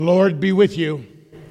Lord be with you.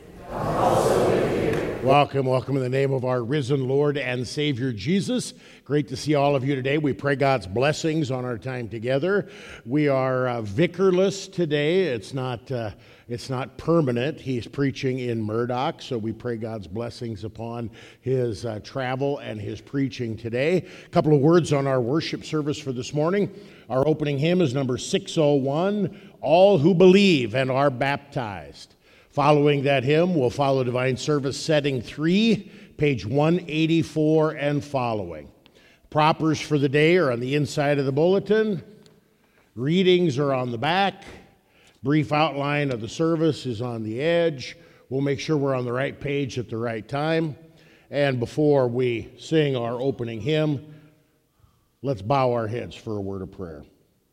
Welcome in the name of our risen Lord and Savior Jesus. Great to see all of you today. We pray God's blessings on our time together. We are vicarless today. It's not permanent. He's preaching in Murdoch, so we pray God's blessings upon his travel and his preaching today. A couple of words on our worship service for this morning. Our opening hymn is number 601, All Who Believe and Are Baptized. Following that hymn, we'll follow Divine Service Setting 3, page 184 and following. Propers for the day are on the inside of the bulletin. Readings are on the back. Brief outline of the service is on the edge. We'll make sure we're on the right page at the right time. And before we sing our opening hymn, let's bow our heads for a word of prayer.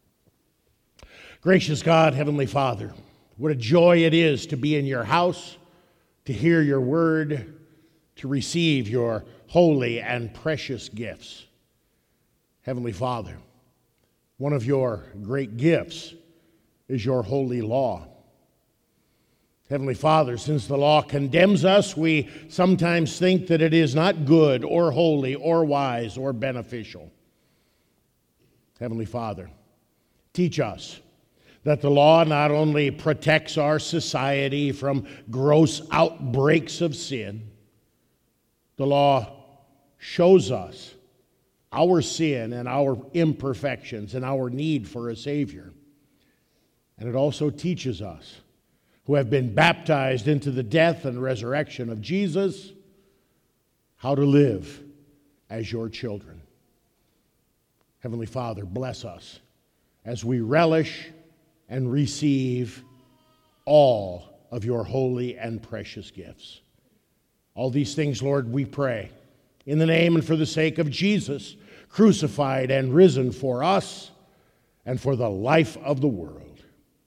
Gracious God, Heavenly Father, what a joy it is to be in your house, to hear your word, to receive your holy and precious gifts. Heavenly Father, one of your great gifts is your holy law. Heavenly Father, since the law condemns us, we sometimes think that it is not good or holy or wise or beneficial. Heavenly Father, teach us that the law not only protects our society from gross outbreaks of sin, the law shows us our sin and our imperfections and our need for a Savior. And it also teaches us, who have been baptized into the death and resurrection of Jesus, how to live as your children. Heavenly Father, bless us as we relish and receive all of your holy and precious gifts. All these things, Lord, we pray in the name and for the sake of Jesus, crucified and risen for us and for the life of the world.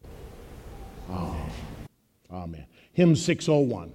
Amen. Amen. Hymn 601.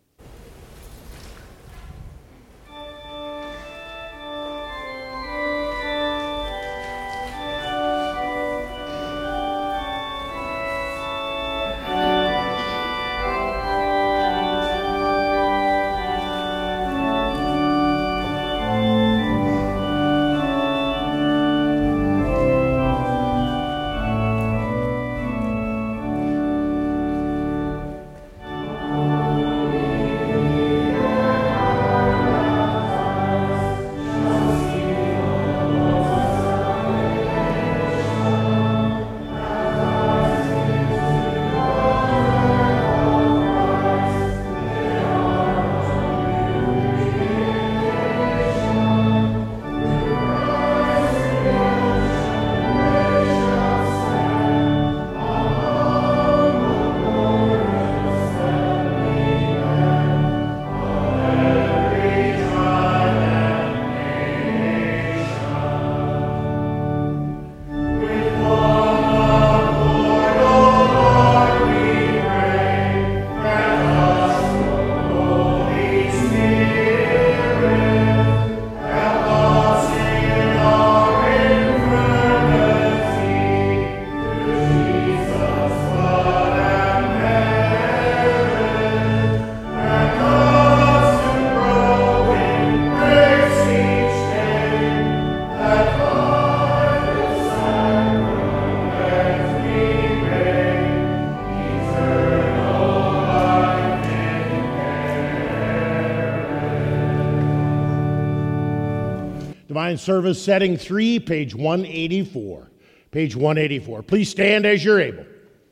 Divine Service Setting 3, page 184. Page 184. Please stand as you're able.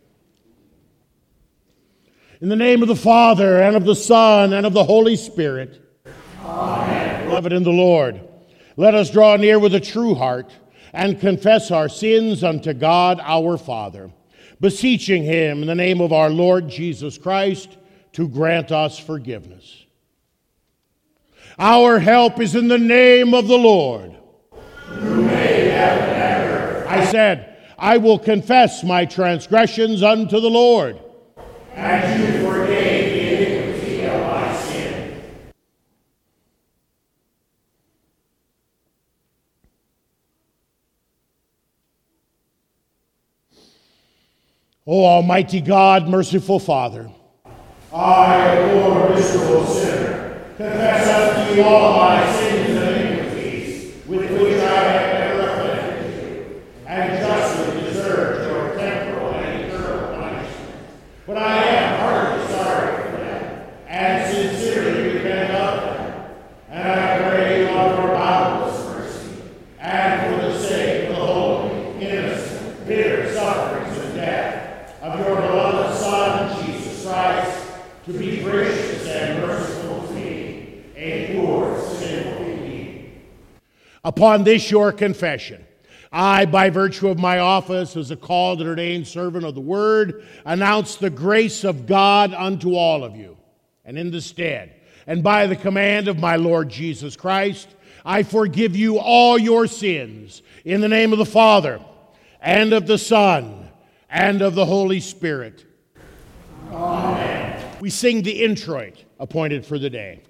In the name of the Father, and of the Son, and of the Holy Spirit. Amen. Beloved in the Lord, let us draw near with a true heart and confess our sins unto God our Father, beseeching him in the name of our Lord Jesus Christ to grant us forgiveness. Our help is in the name of the Lord, who made heaven and earth. I said, I will confess my transgressions unto the Lord, and you forgave the iniquity of my sin. O Almighty God, merciful Father, I, a poor, miserable sinner, confess unto you all my sins and iniquities, with which I have ever offended you, and justly deserved your temporal and eternal punishment. But I am heartily sorry for them, and sincerely repent of them, and I pray you of your boundless mercy, and for the sake of the holy, innocent, bitter sufferings and death of your beloved Son, Jesus Christ, to be gracious and merciful to me, a poor, sinful being. Upon this your confession, I, by virtue of my office as a called and ordained servant of the Word, announce the grace of God unto all of you. And in the stead, and by the command of my Lord Jesus Christ, I forgive you all your sins in the name of the Father, and of the Son, and of the Holy Spirit. Amen. We sing the introit appointed for the day.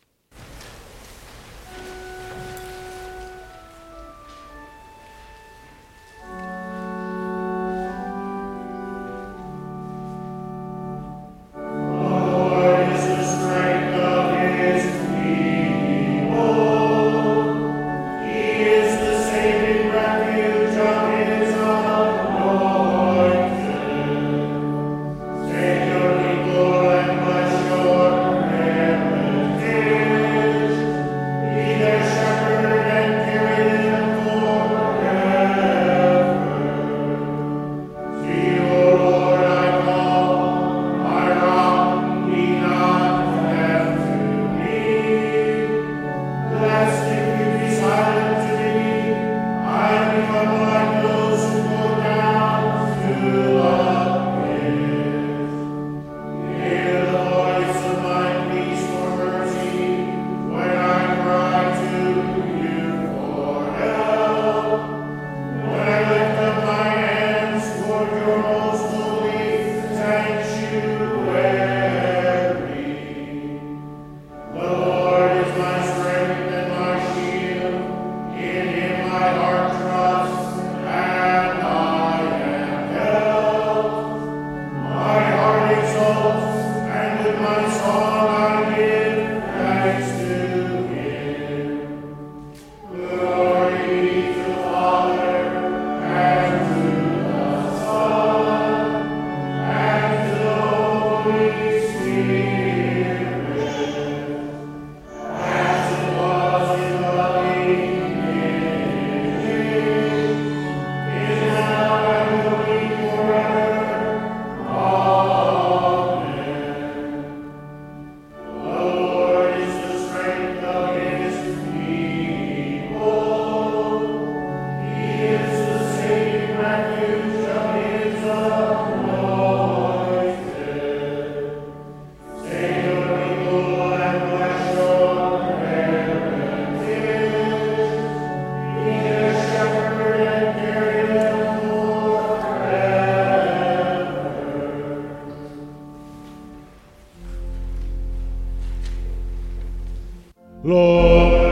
Lord,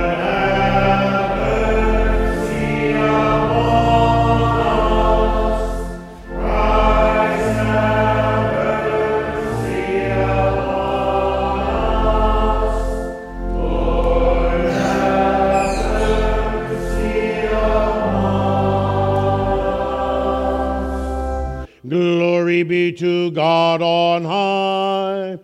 have mercy upon us. Christ, have mercy upon us. Lord, have mercy upon us. Glory be to God on high.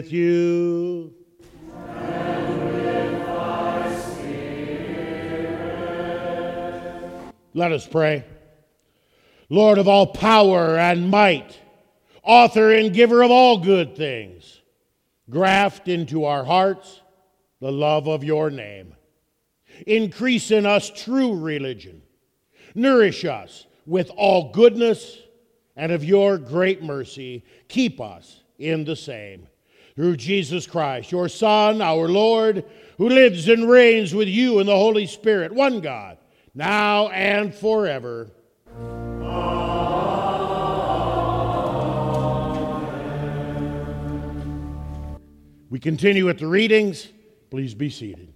with you. Let us pray. Lord of all power and might, author and giver of all good things, graft into our hearts the love of your name. Increase in us true religion. Nourish us with all goodness, and of your great mercy, keep us in the same. Through Jesus Christ, your Son, our Lord, who lives and reigns with you in the Holy Spirit, one God, now and forever. We continue with the readings. Please be seated.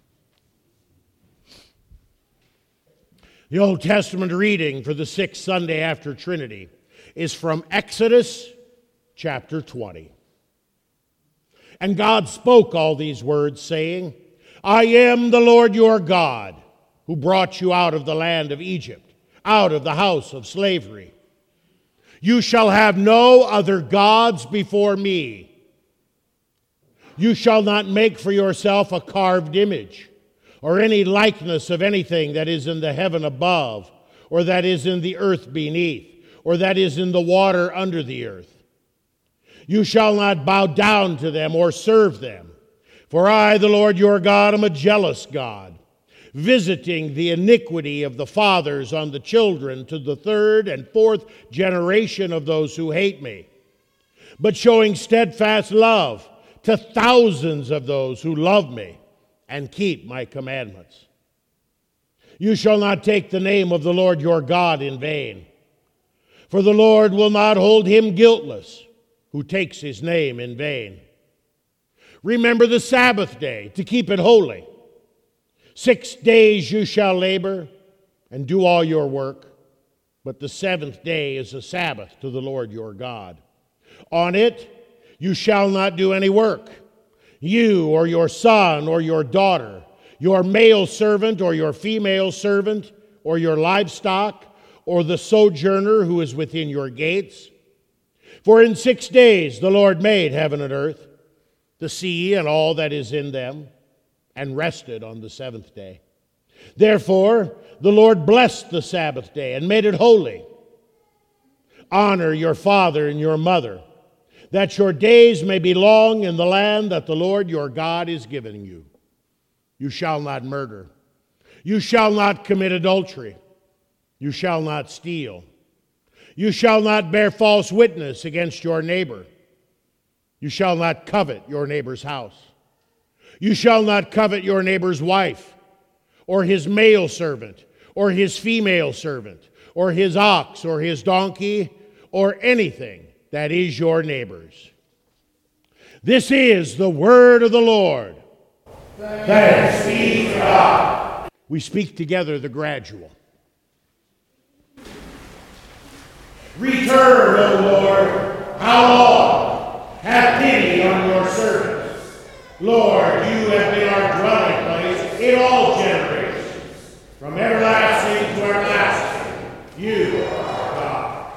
The Old Testament reading for the sixth Sunday after Trinity is from Exodus chapter 20. And God spoke all these words, saying, I am the Lord your God, who brought you out of the land of Egypt, out of the house of slavery. You shall have no other gods before me. You shall not make for yourself a carved image, or any likeness of anything that is in the heaven above, or that is in the earth beneath, or that is in the water under the earth. You shall not bow down to them or serve them, for I, the Lord your God, am a jealous God, visiting the iniquity of the fathers on the children to the third and fourth generation of those who hate me, but showing steadfast love to thousands of those who love me and keep my commandments. You shall not take the name of the Lord your God in vain, for the Lord will not hold him guiltless who takes his name in vain. Remember the Sabbath day to keep it holy. 6 days you shall labor and do all your work, but the seventh day is a Sabbath to the Lord your God. On it you shall not do any work, you or your son or your daughter, your male servant or your female servant, or your livestock, or the sojourner who is within your gates. For in 6 days the Lord made heaven and earth, the sea and all that is in them, and rested on the seventh day. Therefore the Lord blessed the Sabbath day and made it holy. Honor your father and your mother, that your days may be long in the land that the Lord your God is giving you. You shall not murder. You shall not commit adultery. You shall not steal. You shall not bear false witness against your neighbor. You shall not covet your neighbor's house. You shall not covet your neighbor's wife, or his male servant, or his female servant, or his ox, or his donkey, or anything that is your neighbor's. This is the word of the Lord. Thanks be to God. We speak together the gradual. Return, O Lord, how long? Have pity on your servants. Lord, you have been our dwelling place in all generations. From everlasting to everlasting, you are God.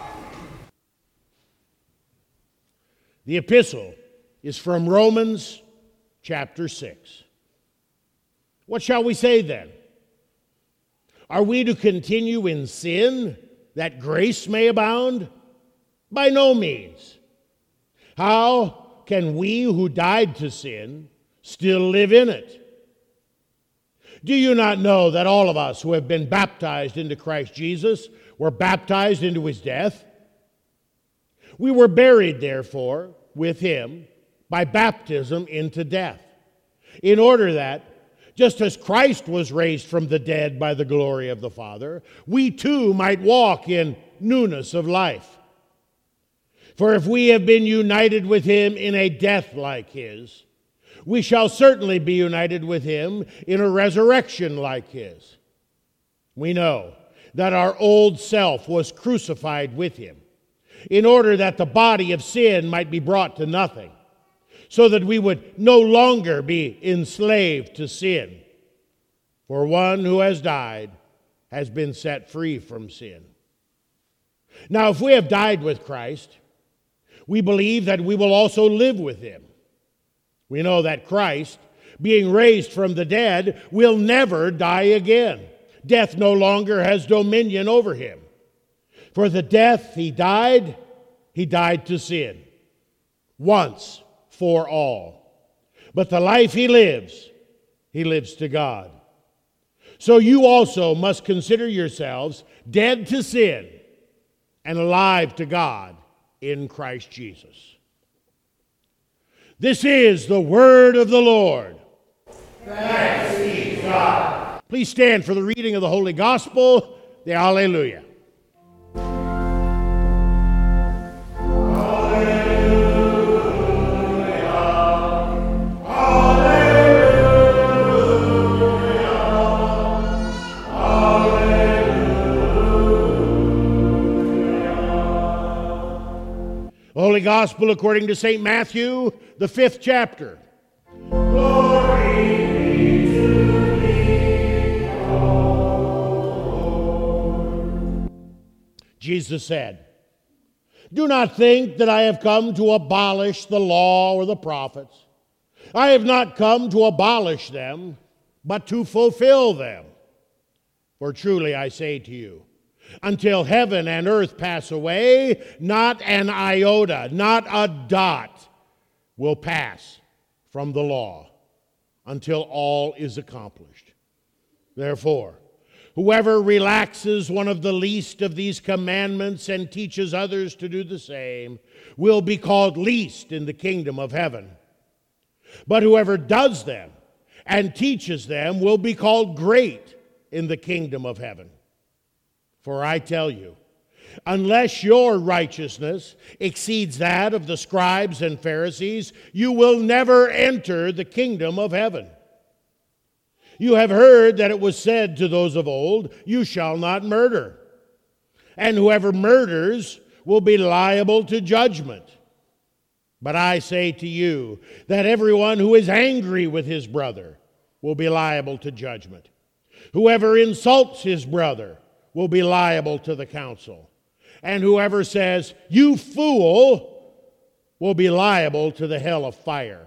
The epistle is from Romans chapter 6. What shall we say then? Are we to continue in sin that grace may abound? By no means. How can we who died to sin still live in it? Do you not know that all of us who have been baptized into Christ Jesus were baptized into his death? We were buried, therefore, with him by baptism into death, in order that, just as Christ was raised from the dead by the glory of the Father, we too might walk in newness of life. For if we have been united with him in a death like his, we shall certainly be united with him in a resurrection like his. We know that our old self was crucified with him, in order that the body of sin might be brought to nothing, so that we would no longer be enslaved to sin. For one who has died has been set free from sin. Now, if we have died with Christ, we believe that we will also live with him, We know that Christ, being raised from the dead, will never die again. Death no longer has dominion over him. For the death he died to sin, once for all. But the life he lives to God. So you also must consider yourselves dead to sin and alive to God in Christ Jesus. This is the word of the Lord. Thanks be to God. Please stand for the reading of the Holy Gospel, the Alleluia. Holy Gospel according to St. Matthew, the 5th chapter. Glory be to thee, O Lord. Jesus said, "Do not think that I have come to abolish the law or the prophets. I have not come to abolish them, but to fulfill them. For truly I say to you, until heaven and earth pass away, not an iota, not a dot will pass from the law until all is accomplished. Therefore, whoever relaxes one of the least of these commandments and teaches others to do the same will be called least in the kingdom of heaven. But whoever does them and teaches them will be called great in the kingdom of heaven. For I tell you, unless your righteousness exceeds that of the scribes and Pharisees, you will never enter the kingdom of heaven. You have heard that it was said to those of old, 'You shall not murder.' And whoever murders will be liable to judgment. But I say to you that everyone who is angry with his brother will be liable to judgment. Whoever insults his brother will be liable to the council. And whoever says, 'You fool,' will be liable to the hell of fire.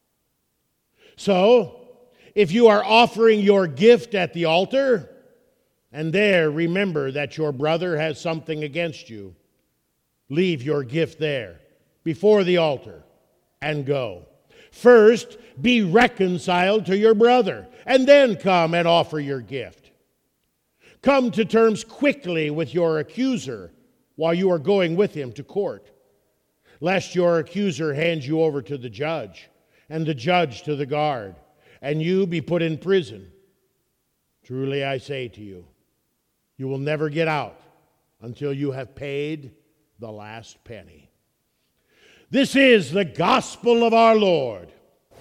So, if you are offering your gift at the altar, and there remember that your brother has something against you, leave your gift there before the altar and go. First, be reconciled to your brother, and then come and offer your gift. Come to terms quickly with your accuser while you are going with him to court, lest your accuser hand you over to the judge, and the judge to the guard, and you be put in prison. Truly I say to you, you will never get out until you have paid the last penny." This is the gospel of our Lord.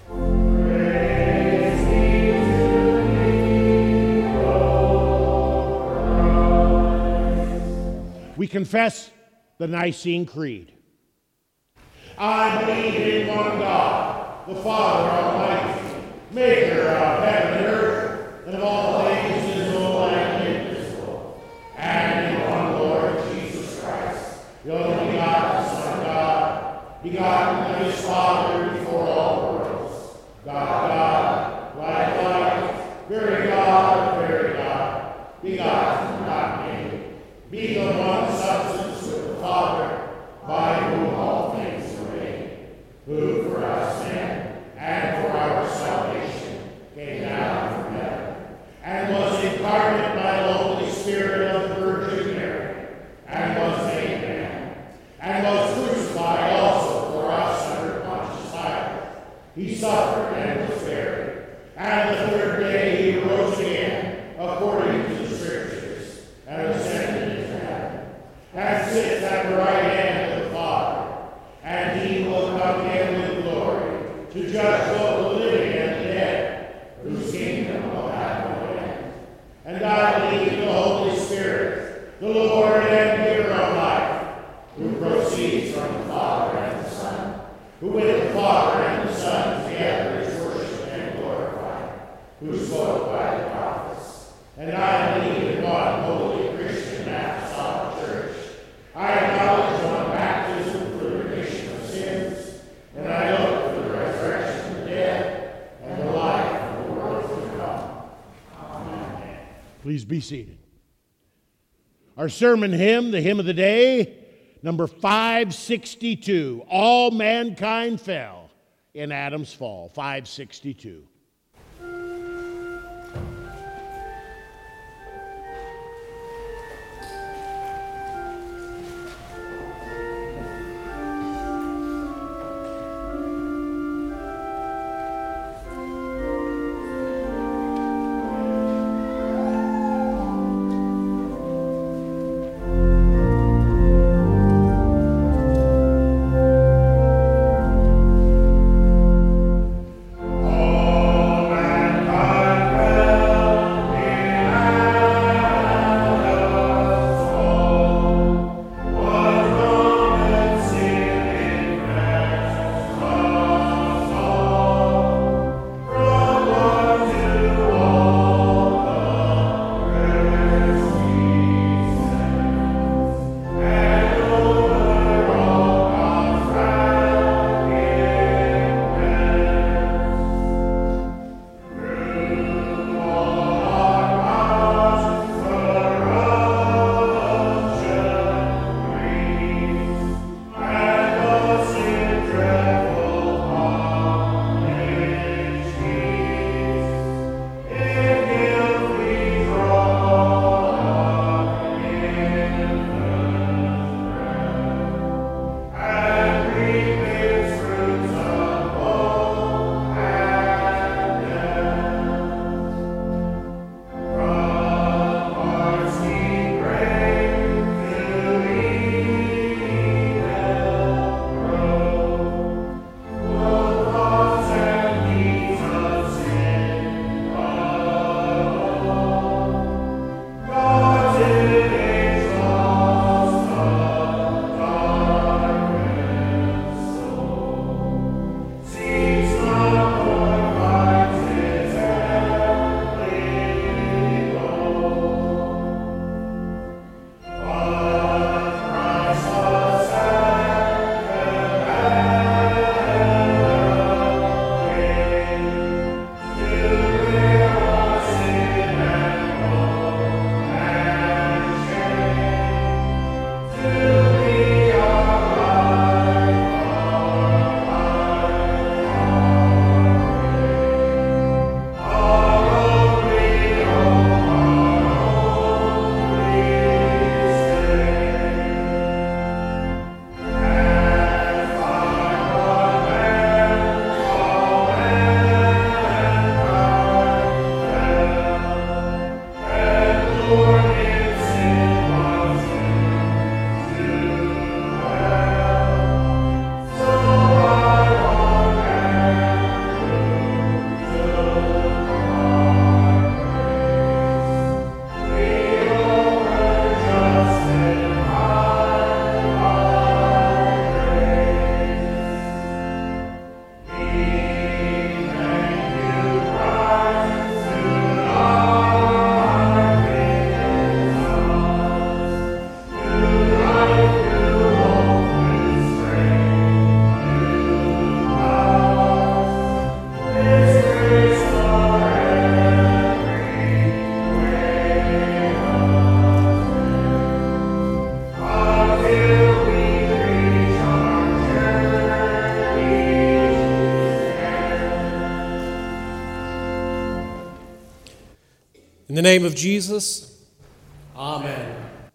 We confess the Nicene Creed. I believe in one God, the Father Almighty, maker of heaven and earth, and of all things visible and invisible, and in one Lord Jesus Christ, the only begotten Son of God, begotten of his Father before all worlds, God, like light, very God, begotten, not made, being of one substance with the Father, by whom all things were made, who for us men and for our salvation came down from heaven, and was incarnate by the Holy Spirit of the Virgin Mary, and was made man, and was crucified also for us under Pontius Pilate. He suffered and was buried, and the third day he rose again, according to the Scriptures, and ascended into heaven, and sits at the right hand of the Father, and he will come again with glory to judge both the living and the dead, whose kingdom will have no end. And I believe in the Holy Spirit, the Lord and giver of life, who proceeds from the Father and the Son, who with the Father and the Son together is worshipped and glorified, who spoke by the prophets. And I believe in one holy Christian apostolic church. I acknowledge one baptism for the remission of sins, and I look for the resurrection of the Please be seated. Our sermon hymn, the hymn of the day, number 562, All Mankind Fell in Adam's Fall, 562. In the name of Jesus, amen.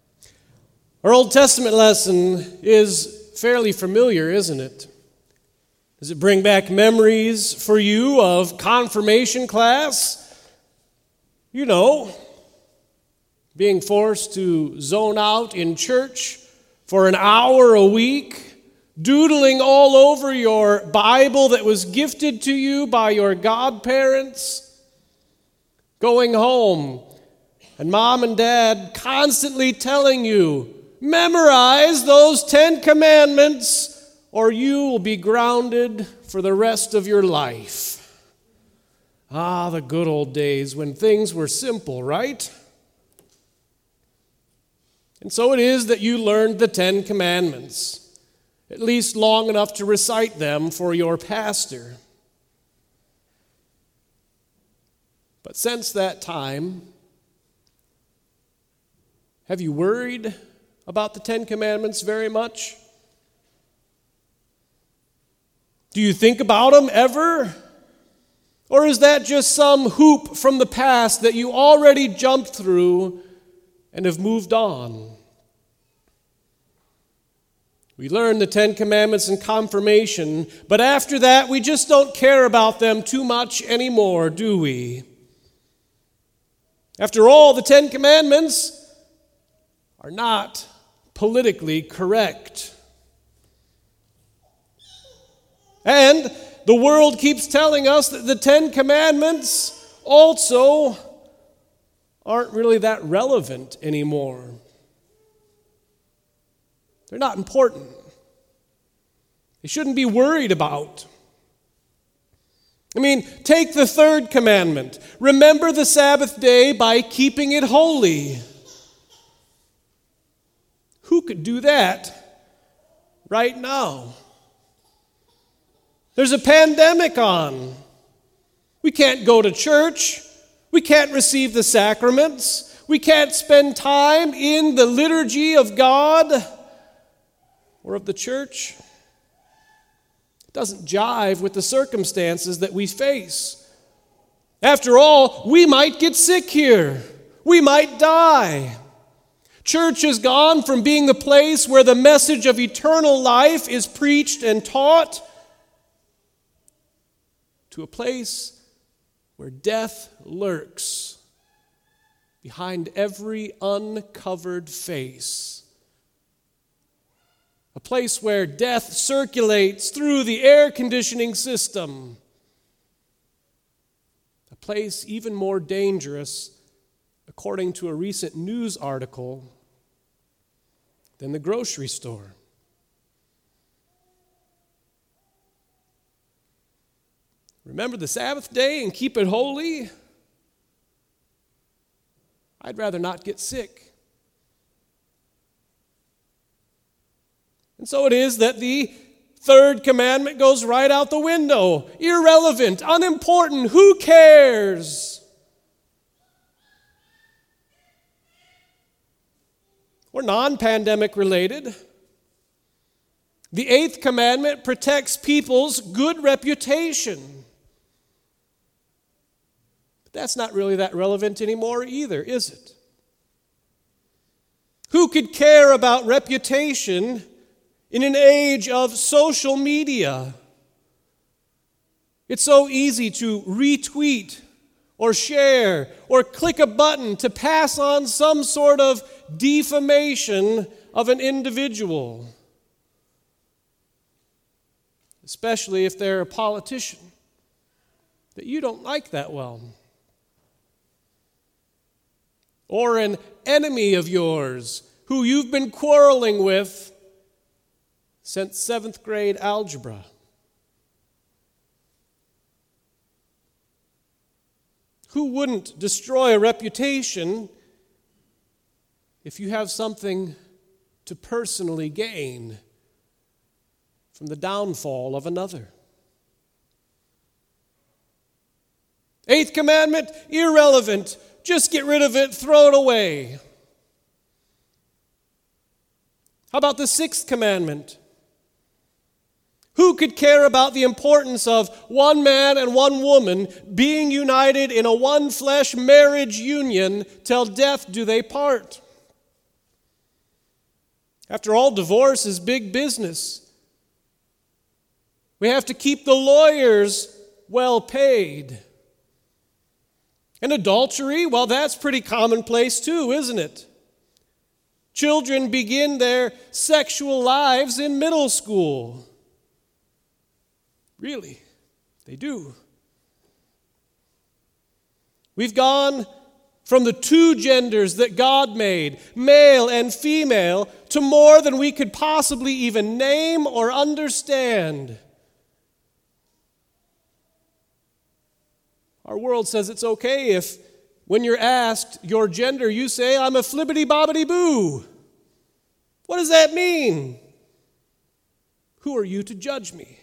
Our Old Testament lesson is fairly familiar, isn't it? Does it bring back memories for you of confirmation class? You know, being forced to zone out in church for an hour a week, doodling all over your Bible that was gifted to you by your godparents, going home and mom and dad constantly telling you, memorize those 10 commandments or you will be grounded for the rest of your life. Ah, the good old days when things were simple, right? And so it is that you learned the 10 commandments, at least long enough to recite them for your pastor. But since that time, Have you worried about the Ten Commandments very much? Do you think about them ever? Or is that just some hoop from the past that you already jumped through and have moved on? We learn the Ten Commandments in confirmation, but after that, we just don't care about them too much anymore, do we? After all, the Ten Commandments are not politically correct. And the world keeps telling us that the Ten Commandments also aren't really that relevant anymore. They're not important. They shouldn't be worried about. I mean, take the third commandment. Remember the Sabbath day by keeping it holy. Who could do that right now? There's a pandemic on. We can't go to church. We can't receive the sacraments. We can't spend time in the liturgy of God or of the church. It doesn't jive with the circumstances that we face. After all, we might get sick here. We might die. Church has gone from being the place where the message of eternal life is preached and taught to a place where death lurks behind every uncovered face. A place where death circulates through the air conditioning system. A place even more dangerous, according to a recent news article, than the grocery store. Remember the Sabbath day and keep it holy? I'd rather not get sick. And so it is that the third commandment goes right out the window. Irrelevant, unimportant, who cares? Or non-pandemic related. The eighth commandment protects people's good reputation. But that's not really that relevant anymore either, is it? Who could care about reputation in an age of social media? It's so easy to retweet or share or click a button to pass on some sort of defamation of an individual, especially if they're a politician that you don't like that well, or an enemy of yours who you've been quarreling with since 7th grade algebra. Who wouldn't destroy a reputation if you have something to personally gain from the downfall of another? Eighth commandment, irrelevant. Just get rid of it, throw it away. How about the sixth commandment? Who could care about the importance of one man and one woman being united in a one-flesh marriage union till death do they part? After all, divorce is big business. We have to keep the lawyers well paid. And adultery, well, that's pretty commonplace too, isn't it? Children begin their sexual lives in middle school. Really, they do. We've gone from the two genders that God made, male and female, to more than we could possibly even name or understand. Our world says it's okay if, when you're asked your gender, you say, I'm a flibbity-bobbity-boo. What does that mean? Who are you to judge me?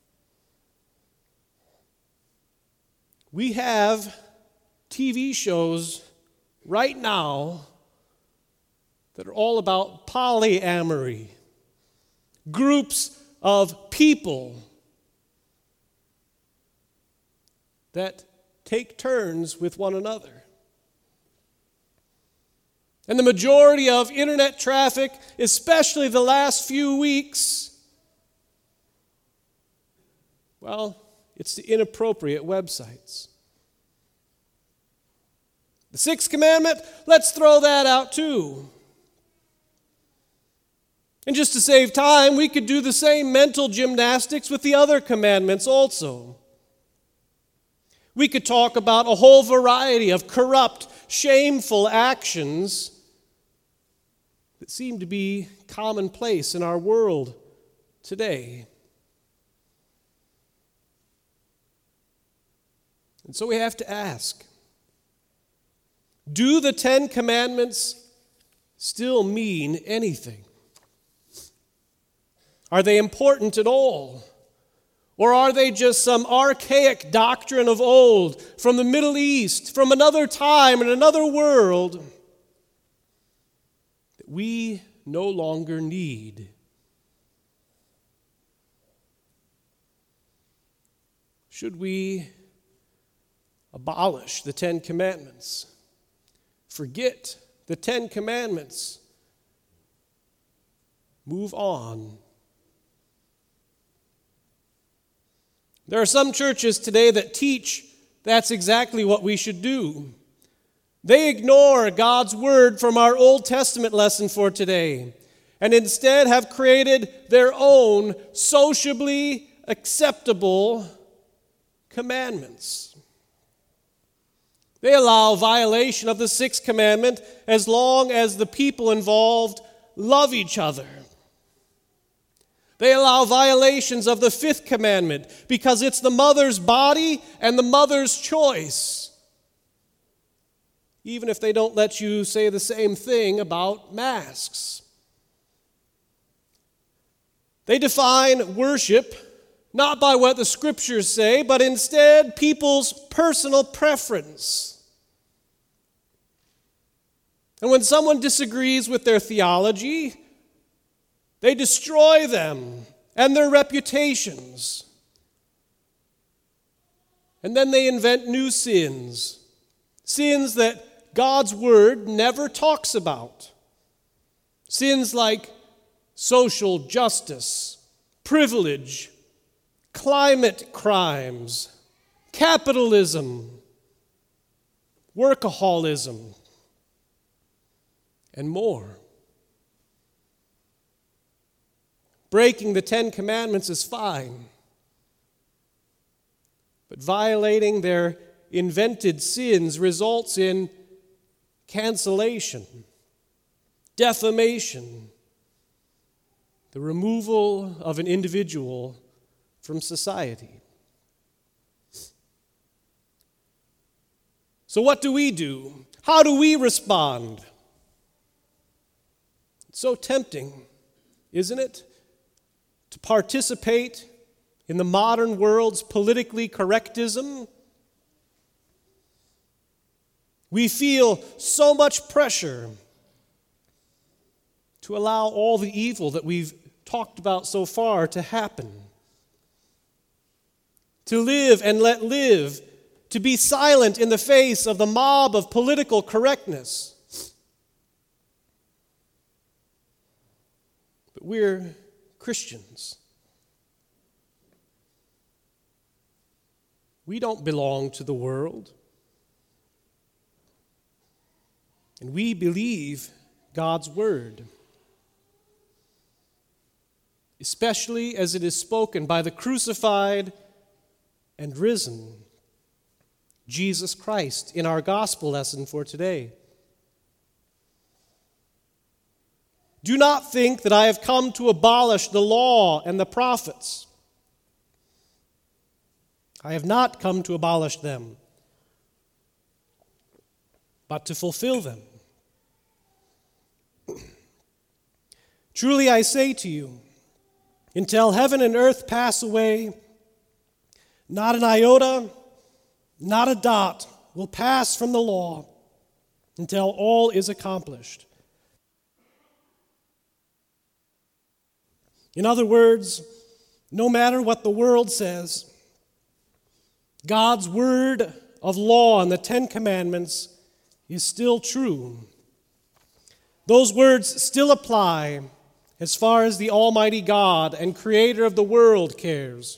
We have TV shows right now that are all about polyamory, groups of people that take turns with one another. And the majority of internet traffic, especially the last few weeks, well, it's the inappropriate websites. The sixth commandment, let's throw that out too. And just to save time, we could do the same mental gymnastics with the other commandments also. We could talk about a whole variety of corrupt, shameful actions that seem to be commonplace in our world today. And so we have to ask, do the 10 Commandments still mean anything? Are they important at all? Or are they just some archaic doctrine of old, from the Middle East, from another time and another world, that we no longer need? Should we abolish the 10 Commandments? Forget the 10 Commandments? Move on? There are some churches today that teach that's exactly what we should do. They ignore God's word from our Old Testament lesson for today and instead have created their own sociably acceptable commandments. They allow violation of the sixth commandment as long as the people involved love each other. They allow violations of the fifth commandment because it's the mother's body and the mother's choice, even if they don't let you say the same thing about masks. They define worship not by what the scriptures say, but instead people's personal preference. And when someone disagrees with their theology, they destroy them and their reputations. And then they invent new sins, sins that God's word never talks about. Sins like social justice, privilege, climate crimes, capitalism, workaholism, and more. Breaking the 10 Commandments is fine, but violating their invented sins results in cancellation, defamation, the removal of an individual from society. So what do we do? How do we respond? It's so tempting, isn't it, to participate in the modern world's politically correctism? We feel so much pressure to allow all the evil that we've talked about so far to happen. To live and let live, to be silent in the face of the mob of political correctness. But we're Christians. We don't belong to the world. And we believe God's word, especially as it is spoken by the crucified and risen Jesus Christ in our gospel lesson for today. Do not think that I have come to abolish the law and the prophets. I have not come to abolish them, but to fulfill them. Truly I say to you, until heaven and earth pass away, not an iota, not a dot will pass from the law until all is accomplished. In other words, no matter what the world says, God's word of law and the Ten Commandments is still true. Those words still apply as far as the Almighty God and Creator of the world cares.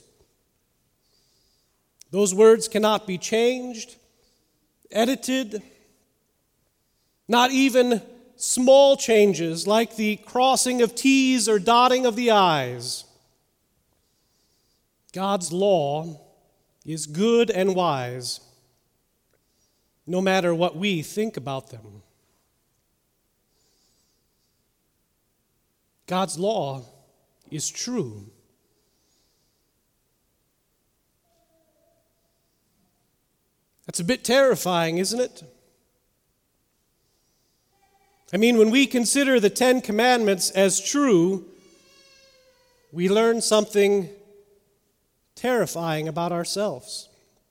Those words cannot be changed, edited, not even small changes like the crossing of T's or dotting of the I's. God's law is good and wise, no matter what we think about them. God's law is true. That's a bit terrifying, isn't it? I mean, when we consider the Ten Commandments as true, we learn something terrifying about ourselves.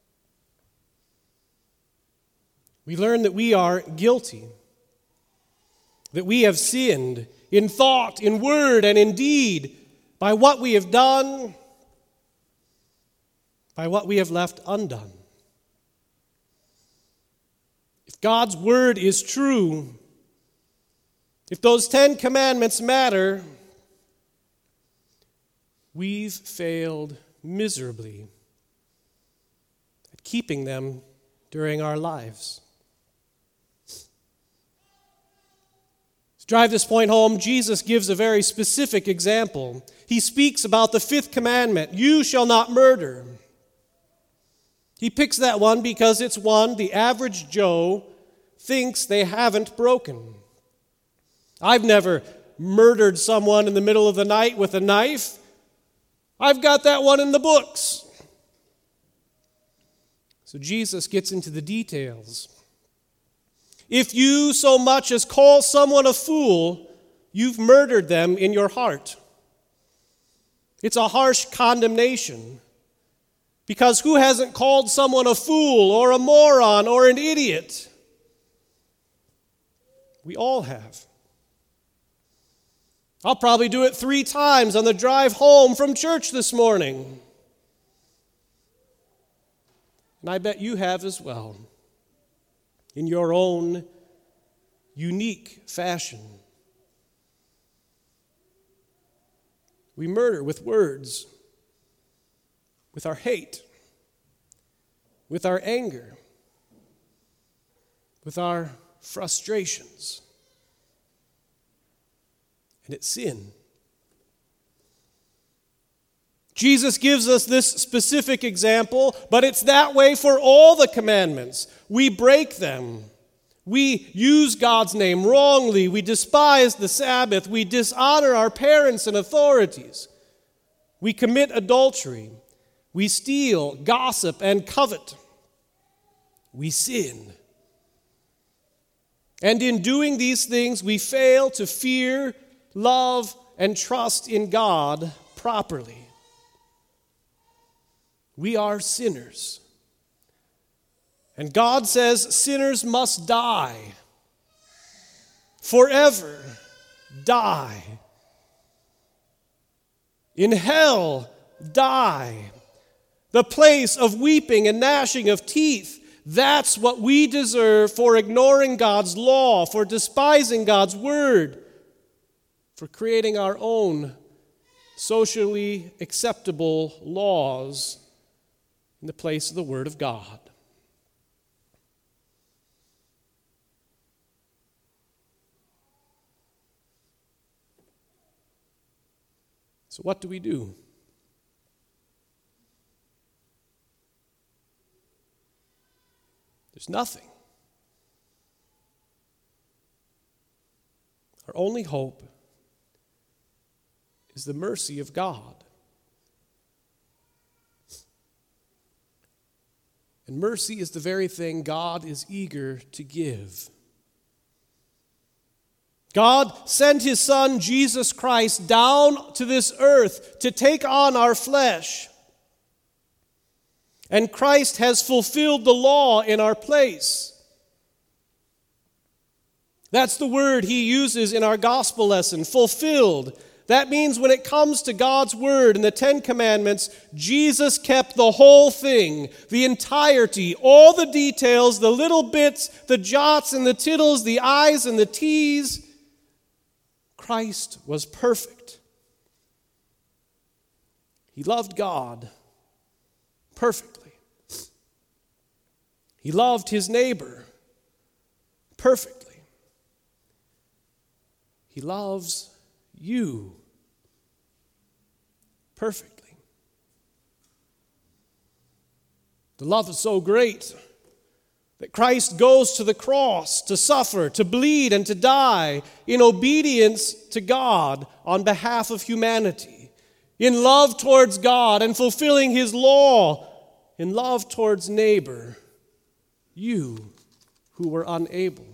We learn that we are guilty, that we have sinned in thought, in word, and in deed, by what we have done, by what we have left undone. If God's word is true, if those 10 commandments matter, we've failed miserably at keeping them during our lives. To drive this point home, Jesus gives a very specific example. He speaks about the 5th commandment, you shall not murder. He picks that one because it's one the average Joe thinks they haven't broken. I've never murdered someone in the middle of the night with a knife. I've got that one in the books. So Jesus gets into the details. If you so much as call someone a fool, you've murdered them in your heart. It's a harsh condemnation. Because who hasn't called someone a fool or a moron or an idiot? We all have. I'll probably do it 3 times on the drive home from church this morning. And I bet you have as well, in your own unique fashion. We murder with words, with our hate, with our anger, with our frustrations. And it's sin. Jesus gives us this specific example, but it's that way for all the commandments. We break them. We use God's name wrongly. We despise the Sabbath. We dishonor our parents and authorities. We commit adultery. We steal, gossip, and covet. We sin. And in doing these things, we fail to fear, love, and trust in God properly. We are sinners. And God says sinners must die. Forever die. In hell die. The place of weeping and gnashing of teeth. That's what we deserve for ignoring God's law, for despising God's word, for creating our own socially acceptable laws in the place of the Word of God. So what do we do? There's nothing. Our only hope is the mercy of God. And mercy is the very thing God is eager to give. God sent His Son, Jesus Christ, down to this earth to take on our flesh. And Christ has fulfilled the law in our place. That's the word He uses in our gospel lesson, fulfilled. That means when it comes to God's Word and the Ten Commandments, Jesus kept the whole thing, the entirety, all the details, the little bits, the jots and the tittles, the I's and the T's. Christ was perfect. He loved God perfectly. He loved his neighbor perfectly. He loves you perfectly. The love is so great that Christ goes to the cross to suffer, to bleed, and to die in obedience to God on behalf of humanity, in love towards God and fulfilling his law, in love towards neighbor, you who were unable.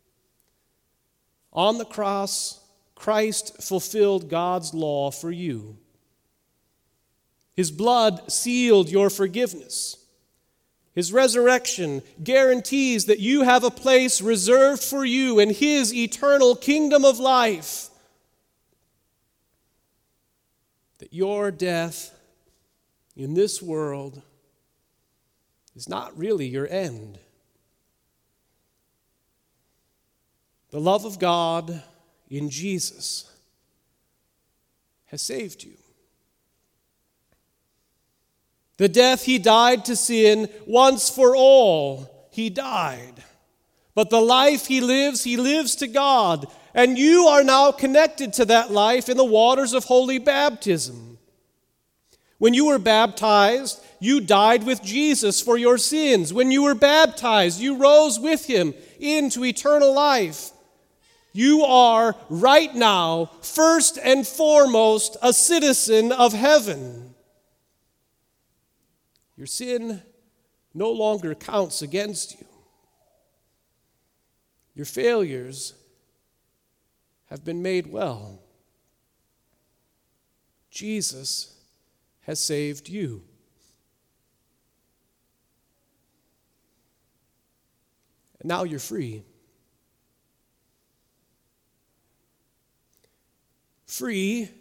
On the cross, Christ fulfilled God's law for you. His blood sealed your forgiveness. His resurrection guarantees that you have a place reserved for you in his eternal kingdom of life. That your death in this world is not really your end. The love of God in Jesus has saved you. The death he died to sin, once for all, he died. But the life he lives to God. And you are now connected to that life in the waters of holy baptism. When you were baptized, you died with Jesus for your sins. When you were baptized, you rose with him into eternal life. You are right now, first and foremost, a citizen of heaven. Your sin no longer counts against you. Your failures have been made well. Jesus has saved you. And now you're free. Free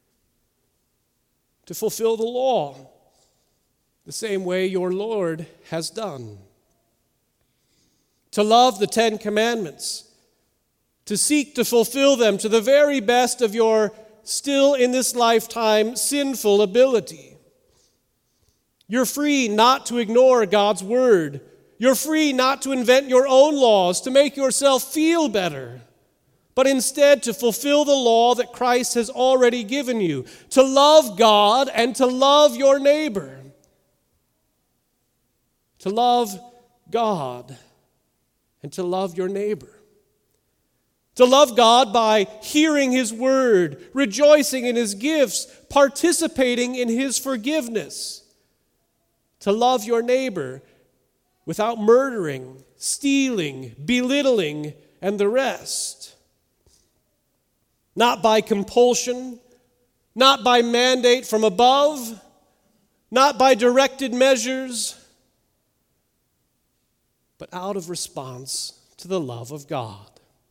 to fulfill the law the same way your Lord has done. To love the Ten Commandments, to seek to fulfill them to the very best of your still in this lifetime sinful ability. You're free not to ignore God's word. You're free not to invent your own laws to make yourself feel better, but instead to fulfill the law that Christ has already given you, to love God and to love your neighbor. To love God and to love your neighbor. To love God by hearing his word, rejoicing in his gifts, participating in his forgiveness. To love your neighbor without murdering, stealing, belittling, and the rest. Not by compulsion, not by mandate from above, not by directed measures, but out of response to the love of God.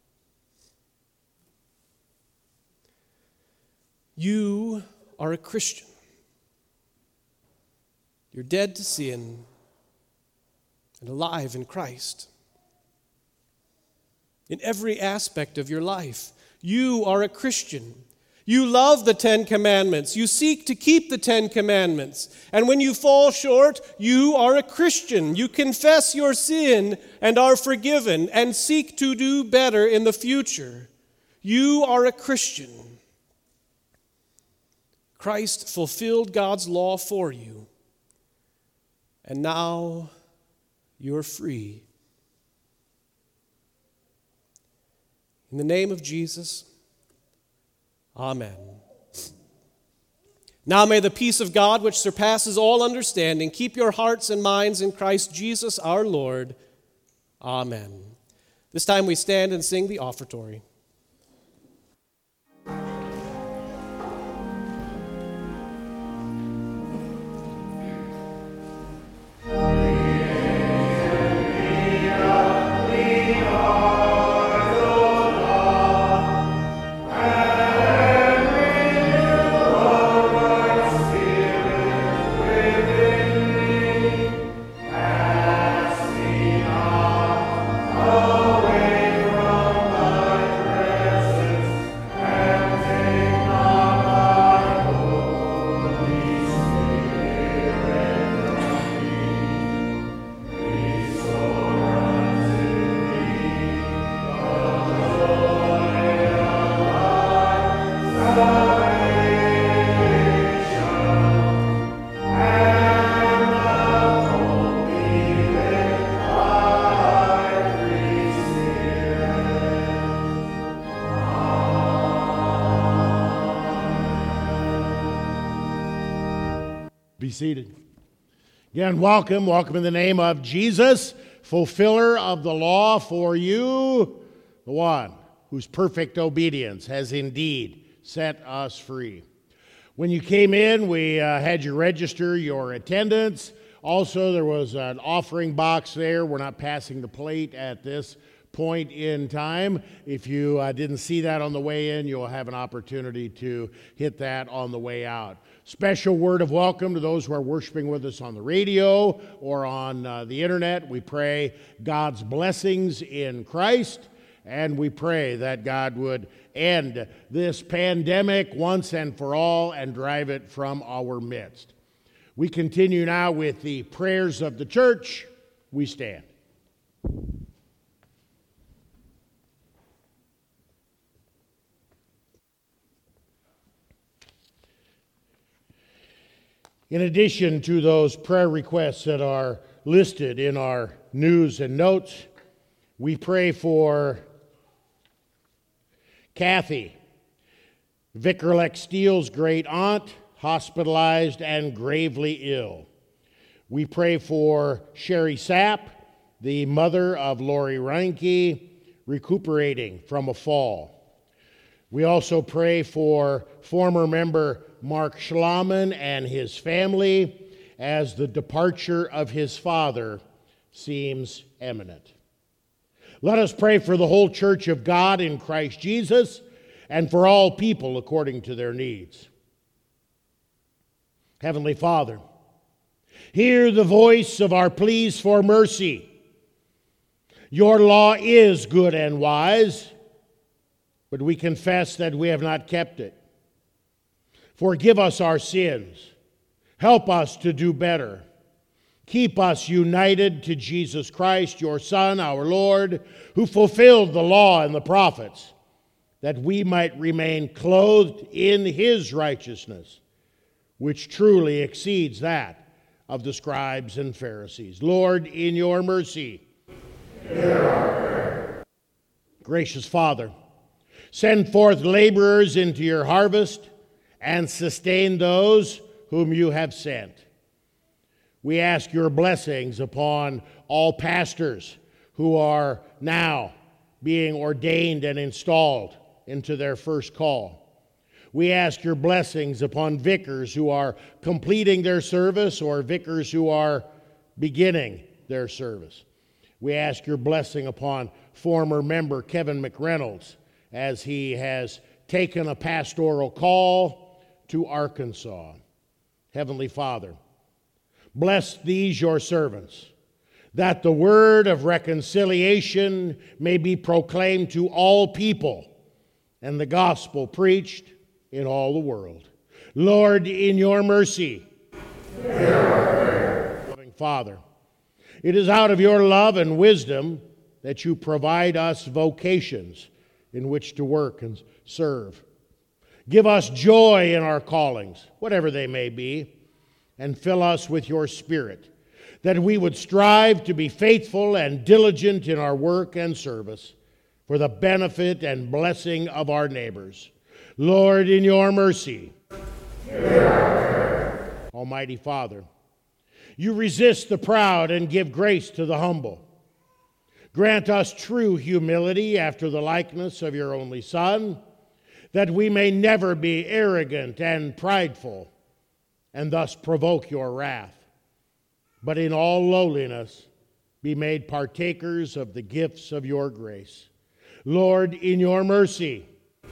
You are a Christian. You're dead to sin and alive in Christ. In every aspect of your life, you are a Christian. You love the Ten Commandments. You seek to keep the Ten Commandments. And when you fall short, you are a Christian. You confess your sin and are forgiven and seek to do better in the future. You are a Christian. Christ fulfilled God's law for you. And now you're free. In the name of Jesus, amen. Now may the peace of God, which surpasses all understanding, keep your hearts and minds in Christ Jesus our Lord. Amen. This time we stand and sing the offertory. Be seated. Again, welcome in the name of Jesus, fulfiller of the law for you, the one whose perfect obedience has indeed set us free. When you came in, we had you register your attendance. Also, there was an offering box there. We're not passing the plate at this point in time. If you didn't see that on the way in, you'll have an opportunity to hit that on the way out. Special word of welcome to those who are worshiping with us on the radio or on the internet. We pray God's blessings in Christ, and we pray that God would end this pandemic once and for all and drive it from our midst. We continue now with the prayers of the church. We stand. In addition to those prayer requests that are listed in our news and notes, we pray for Kathy, Vicar-elect Steele's great aunt, hospitalized and gravely ill. We pray for Sherry Sapp, the mother of Lori Reinke, recuperating from a fall. We also pray for former member Mark Schlaman and his family as the departure of his father seems imminent. Let us pray for the whole church of God in Christ Jesus and for all people according to their needs. Heavenly Father, hear the voice of our pleas for mercy. Your law is good and wise, but we confess that we have not kept it. Forgive us our sins. Help us to do better. Keep us united to Jesus Christ, your Son, our Lord, who fulfilled the law and the prophets, that we might remain clothed in his righteousness, which truly exceeds that of the scribes and Pharisees. Lord, in your mercy, hear our prayer. Gracious Father, send forth laborers into your harvest and sustain those whom you have sent. We ask your blessings upon all pastors who are now being ordained and installed into their first call. We ask your blessings upon vicars who are completing their service or vicars who are beginning their service. We ask your blessing upon former member Kevin McReynolds as he has taken a pastoral call to Arkansas. Heavenly Father, bless these your servants, that the word of reconciliation may be proclaimed to all people and the gospel preached in all the world. Lord, in your mercy, hear our prayer. Loving Father, it is out of your love and wisdom that you provide us vocations in which to work and serve. Give us joy in our callings, whatever they may be, and fill us with your Spirit, that we would strive to be faithful and diligent in our work and service for the benefit and blessing of our neighbors. Lord, in your mercy, hear our prayer. Almighty Father, you resist the proud and give grace to the humble. Grant us true humility after the likeness of your only Son, that we may never be arrogant and prideful, and thus provoke your wrath, but in all lowliness be made partakers of the gifts of your grace. Lord, in your mercy,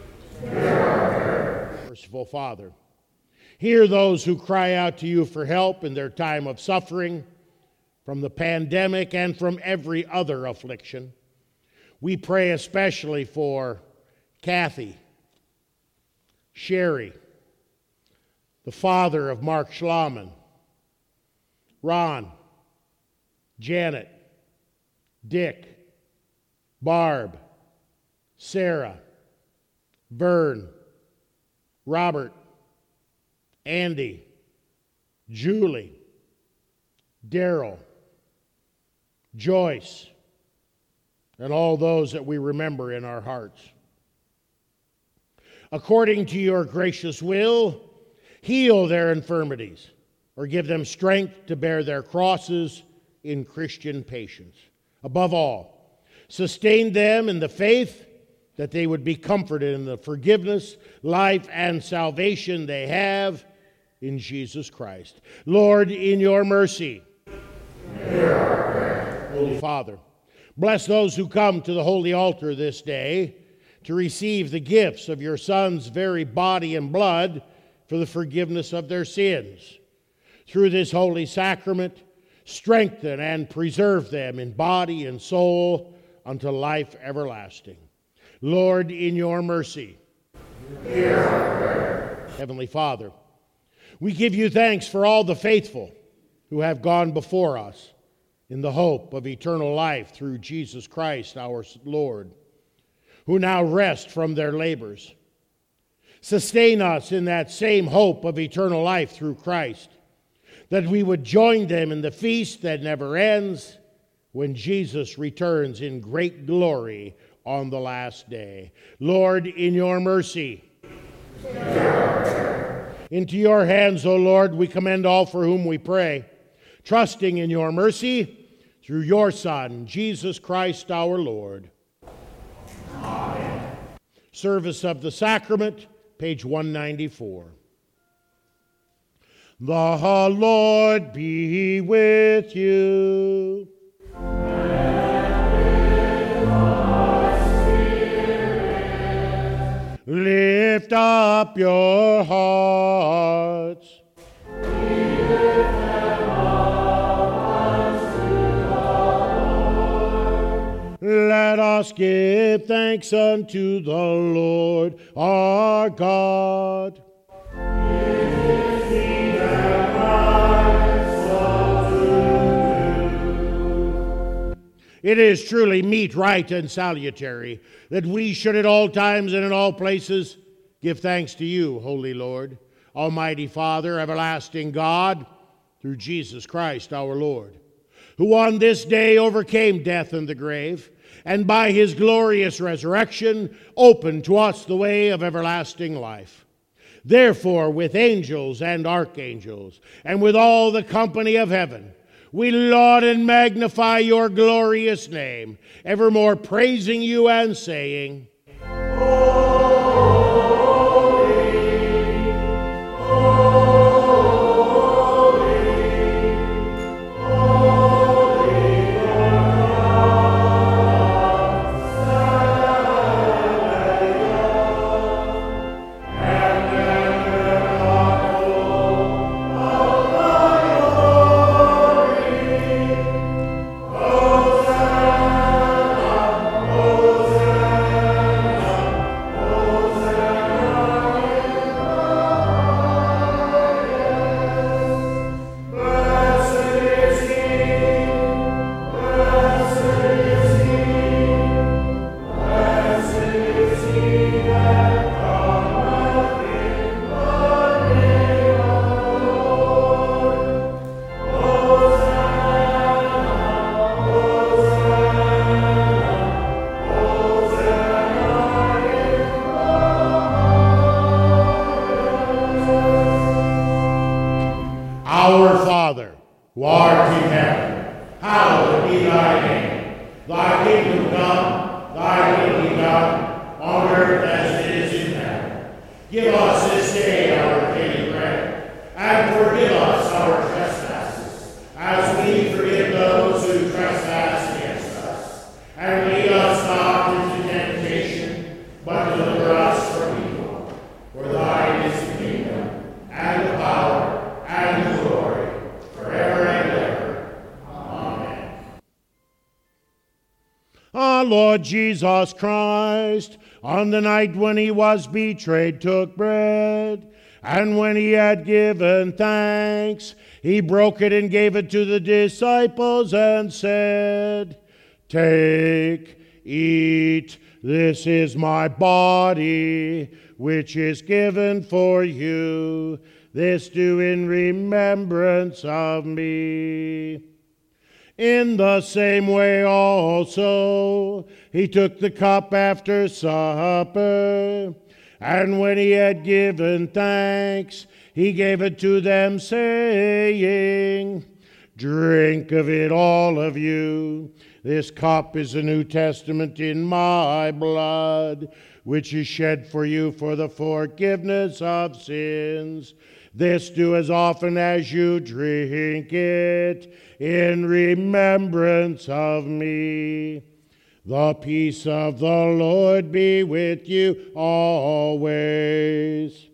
merciful Father, hear those who cry out to you for help in their time of suffering from the pandemic and from every other affliction. We pray especially for Kathy, Sherry, the father of Mark Schlaman, Ron, Janet, Dick, Barb, Sarah, Vern, Robert, Andy, Julie, Daryl, Joyce, and all those that we remember in our hearts. According to your gracious will, heal their infirmities, or give them strength to bear their crosses in Christian patience. Above all, sustain them in the faith that they would be comforted in the forgiveness, life, and salvation they have in Jesus Christ. Lord, in your mercy, hear our prayer. Holy Father, bless those who come to the holy altar this day to receive the gifts of your Son's very body and blood for the forgiveness of their sins. Through this holy sacrament, strengthen and preserve them in body and soul unto life everlasting. Lord, in your mercy, hear our prayer. Heavenly Father, we give you thanks for all the faithful who have gone before us in the hope of eternal life through Jesus Christ our Lord, who now rest from their labors. Sustain us in that same hope of eternal life through Christ, that we would join them in the feast that never ends when Jesus returns in great glory on the last day. Lord, in your mercy, into your hands, O Lord, we commend all for whom we pray, trusting in your mercy through your Son, Jesus Christ our Lord. Amen. Service of the Sacrament, page 194. The Lord be with you. Lift up your hearts. Let us give thanks unto the Lord our God. It is truly meet, right, and salutary that we should at all times and in all places give thanks to you, Holy Lord, Almighty Father, everlasting God, through Jesus Christ our Lord, who on this day overcame death and the grave, and by his glorious resurrection opened to us the way of everlasting life. Therefore, with angels and archangels, and with all the company of heaven, we laud and magnify your glorious name, evermore praising you and saying, Our Father, who art in heaven, hallowed be thy name. Thy kingdom come, thy will be done, on earth as it is in heaven. Give us this day our daily bread, and forgive us our trespasses, as we forgive those who trespass against us. And lead us not into temptation, but deliver us from evil. For thine is the kingdom, and the power, and the glory, forever and ever. Amen. Our Lord Jesus Christ, on the night when he was betrayed, took bread, and when he had given thanks, he broke it and gave it to the disciples and said, "Take, eat, this is my body, which is given for you. This do in remembrance of me." In the same way also, he took the cup after supper, And when he had given thanks, he gave it to them, saying, "Drink of it, all of you. This cup is the New Testament in my blood, which is shed for you for the forgiveness of sins. This do as often as you drink it in remembrance of me." The peace of the Lord be with you always.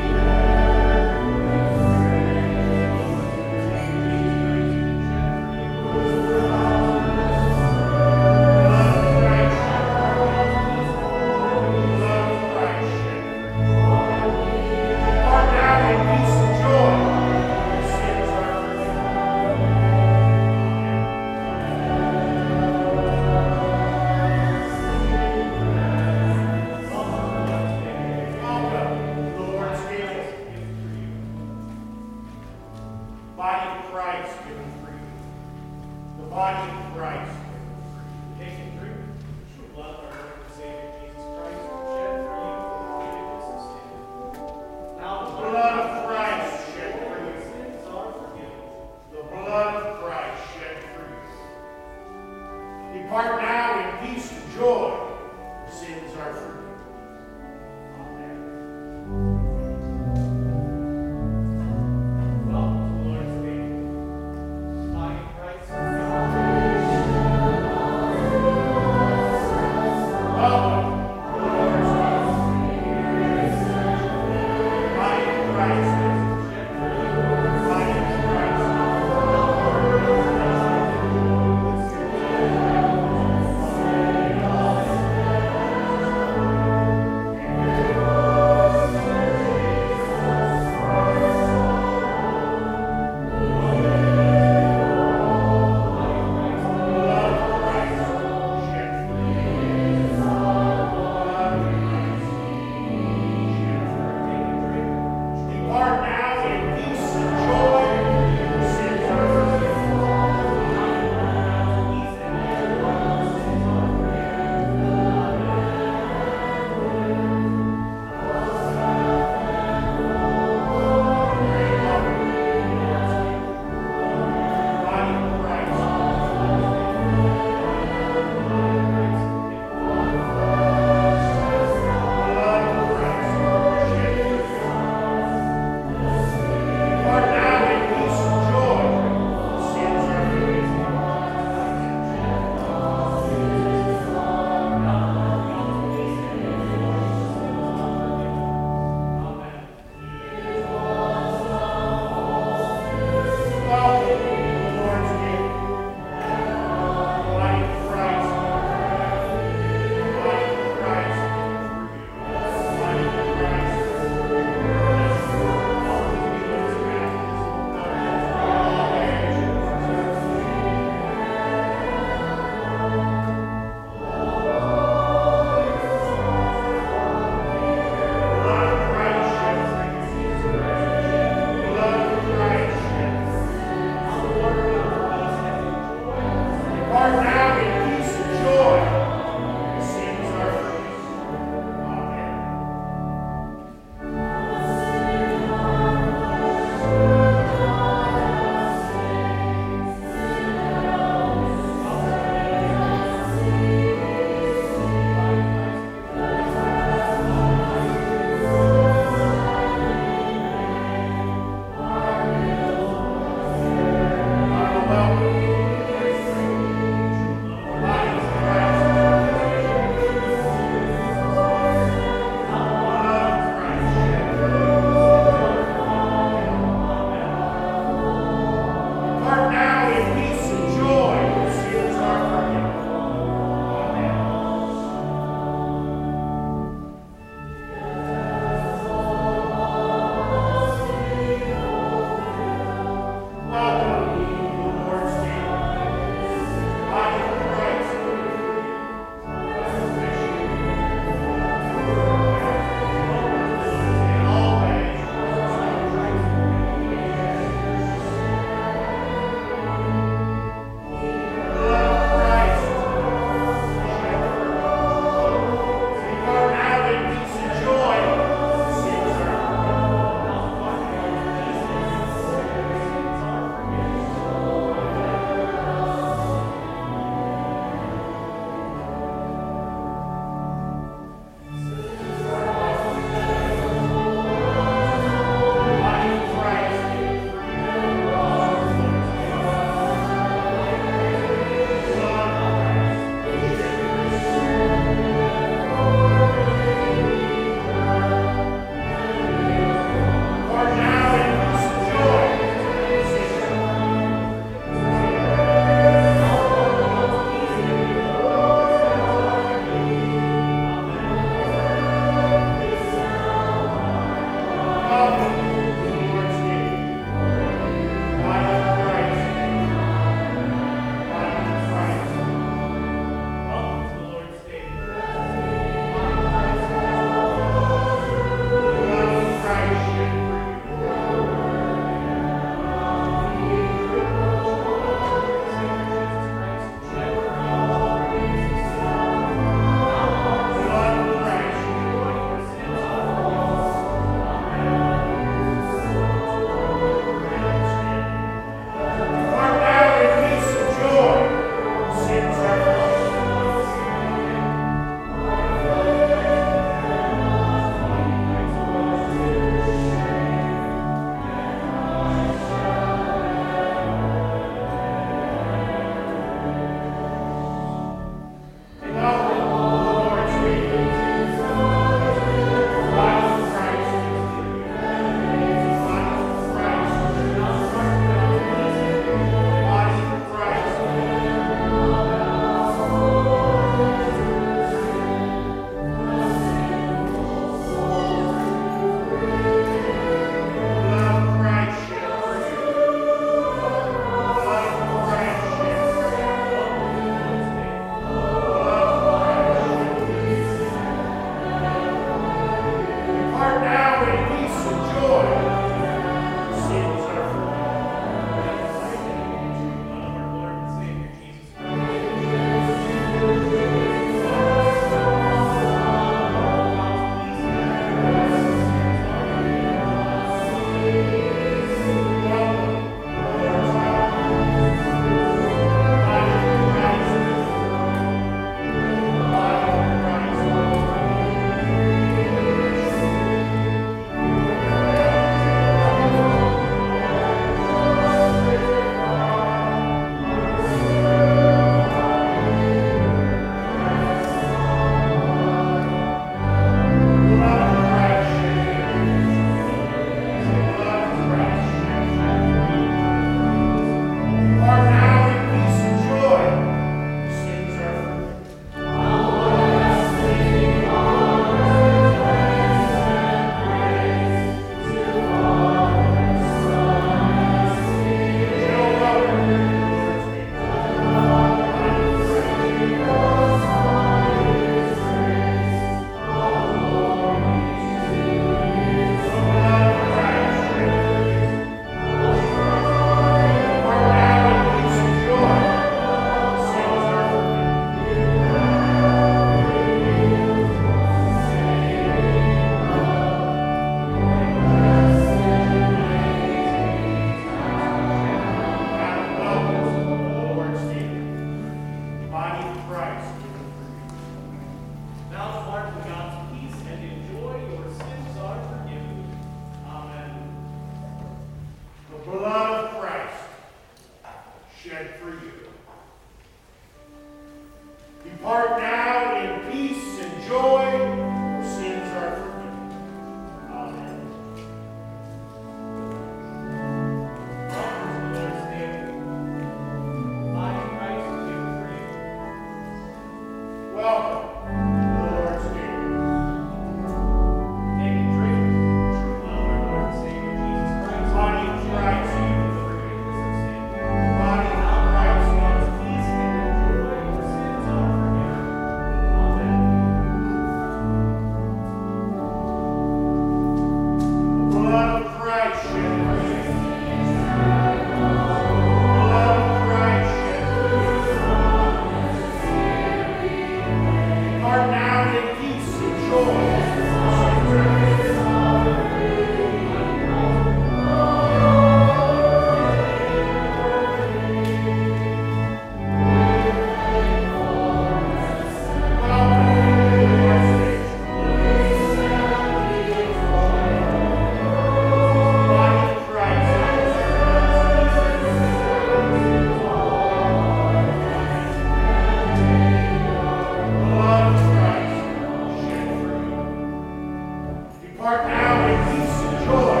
Depart now in peace and joy.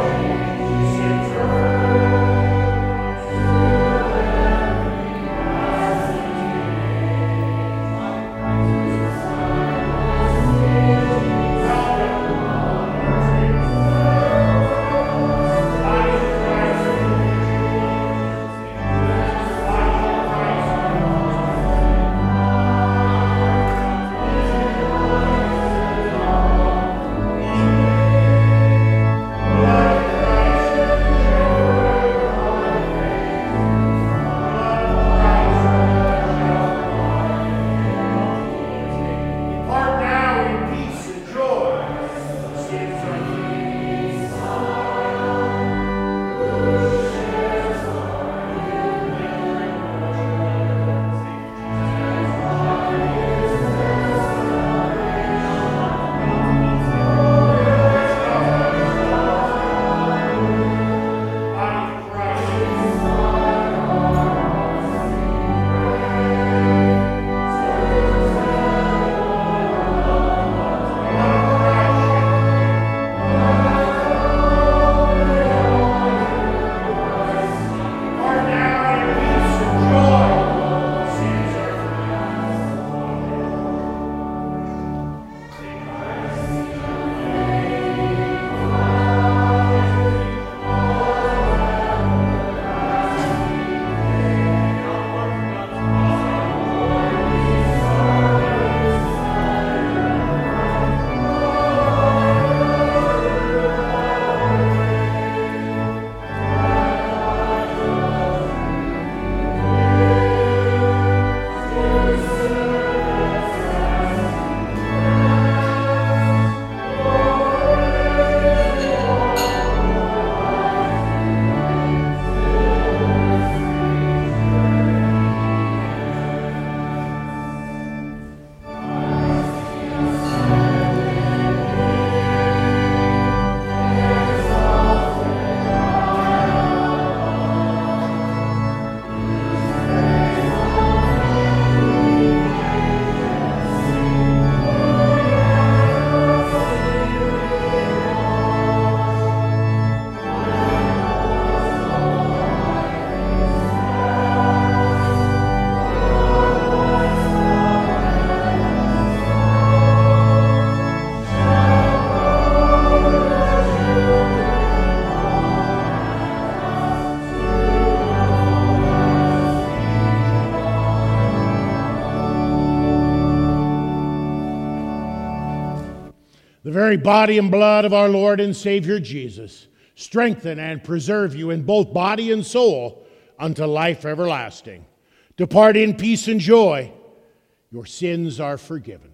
The very body and blood of our Lord and Savior Jesus strengthen and preserve you in both body and soul unto life everlasting. Depart in peace and joy. Your sins are forgiven.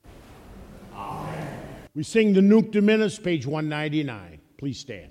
Amen. We sing the Nunc Dimittis, page 199. Please stand.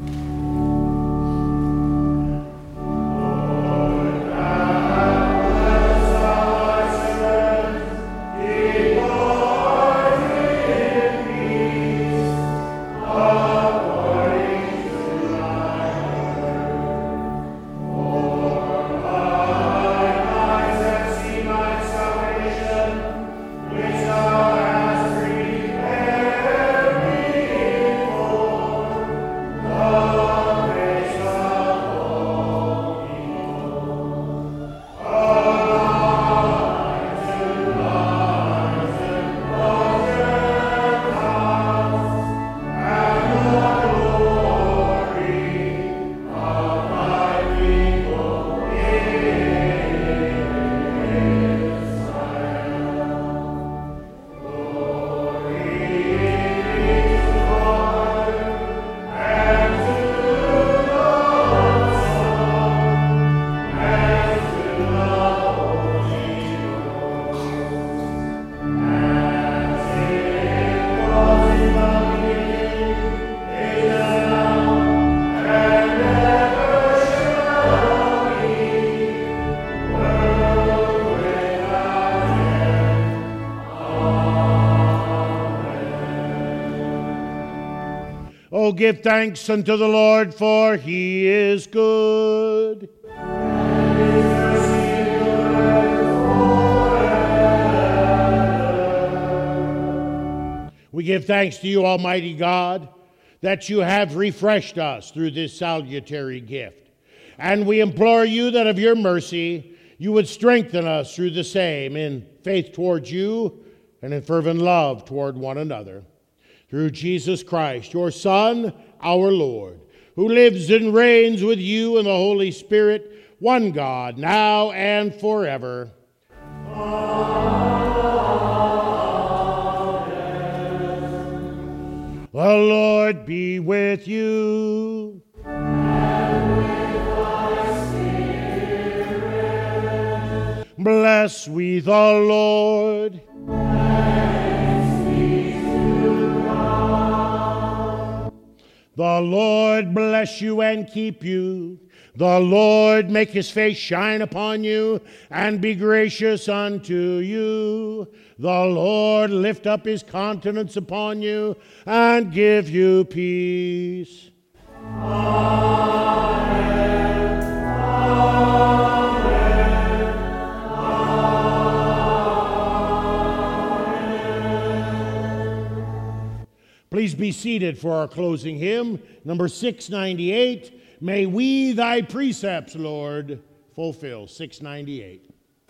Oh, give thanks unto the Lord, for he is good. We give thanks to you, Almighty God, that you have refreshed us through this salutary gift. And we implore you that of your mercy you would strengthen us through the same in faith towards you and in fervent love toward one another. Through Jesus Christ, your Son, our Lord, who lives and reigns with you and the Holy Spirit, one God, now and forever. Amen. The Lord be with you. And with thy spirit. Bless we the Lord. The Lord bless you and keep you. The Lord make his face shine upon you and be gracious unto you. The Lord lift up his countenance upon you and give you peace. Amen. Amen. Amen. Please be seated for our closing hymn, number 698. May we thy precepts, Lord, fulfill. 698.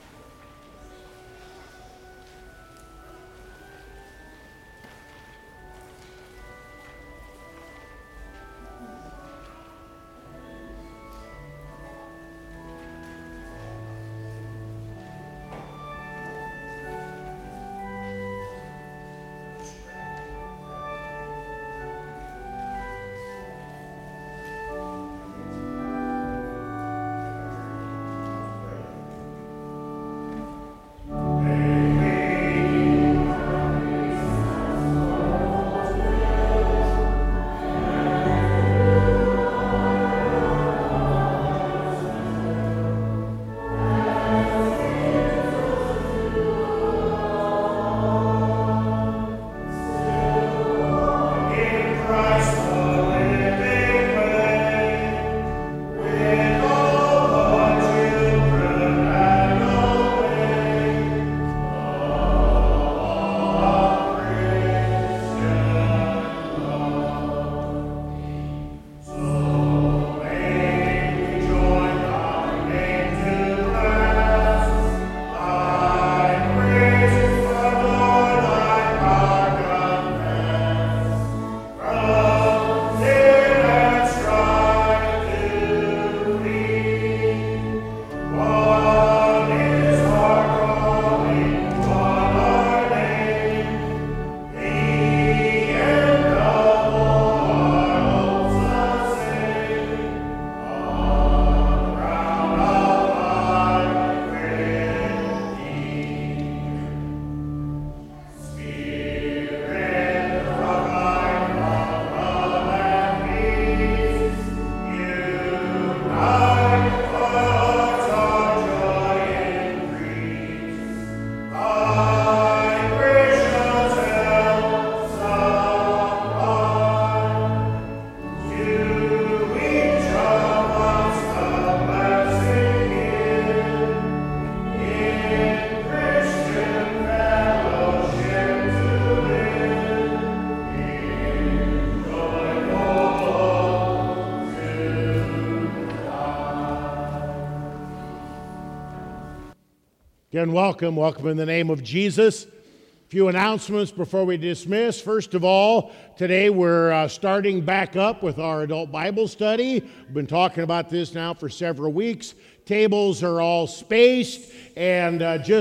Again, welcome in the name of Jesus. A few announcements before we dismiss. First of all, today we're starting back up with our adult Bible study. We've been talking about this now for several weeks. Tables are all spaced, and